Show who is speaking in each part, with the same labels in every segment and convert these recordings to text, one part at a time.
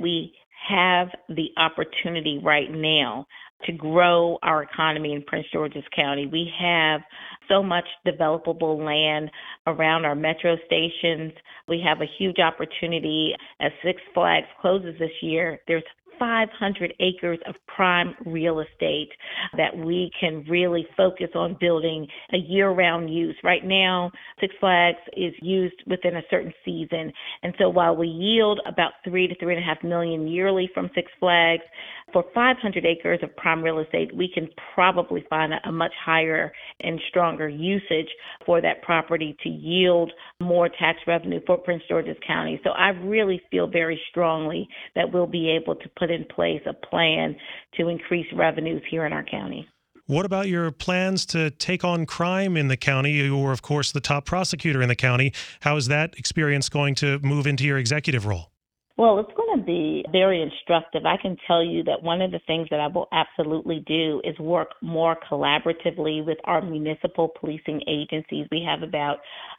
Speaker 1: we have the opportunity right now to grow our economy in Prince George's County. We have so much developable land around our metro stations. We have a huge opportunity as Six Flags closes this year. There's 500 acres of prime real estate that we can really focus on building a year-round use. Right now, Six Flags is used within a certain season. And so while we yield about 3 to 3.5 million yearly from Six Flags, for 500 acres of prime real estate, we can probably find a much higher and stronger usage for that property to yield more tax revenue for Prince George's County. So I really feel very strongly that we'll be able to put in place a plan to increase revenues here in our county.
Speaker 2: What about your plans to take on crime in the county? You were, of course, the top prosecutor in the county. How is that experience going to move into your executive role?
Speaker 1: Well, it's going to be very instructive. I can tell you that one of the things that I will absolutely do is work more collaboratively with our municipal policing agencies. We have about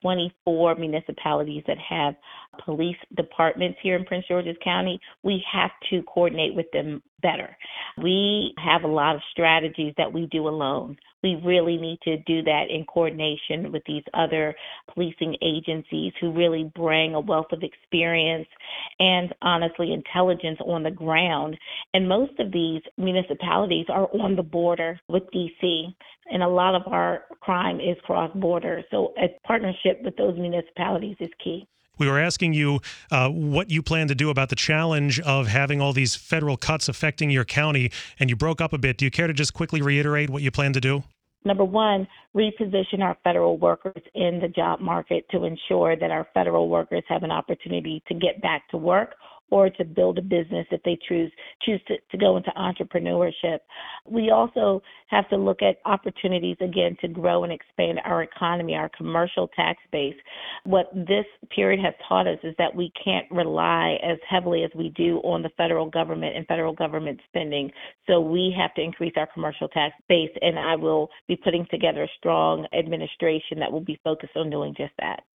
Speaker 1: 24 municipalities that have police departments here in Prince George's County. We have to coordinate with them better. We have a lot of strategies that we do alone. We really need to do that in coordination with these other policing agencies who really bring a wealth of experience and, honestly, intelligence on the ground. And most of these municipalities are on the border with D.C., and a lot of our crime is cross-border. So a partnership with those municipalities is key.
Speaker 2: We were asking you what you plan to do about the challenge of having all these federal cuts affecting your county, and you broke up a bit. Do you care to just quickly reiterate what you plan to do?
Speaker 1: Number one, reposition our federal workers in the job market to ensure that our federal workers have an opportunity to get back to work or to build a business if they choose to go into entrepreneurship. We also have to look at opportunities, again, to grow and expand our economy, our commercial tax base. What this period has taught us is that we can't rely as heavily as we do on the federal government and federal government spending. So we have to increase our commercial tax base, and I will be putting together a strong administration that will be focused on doing just that.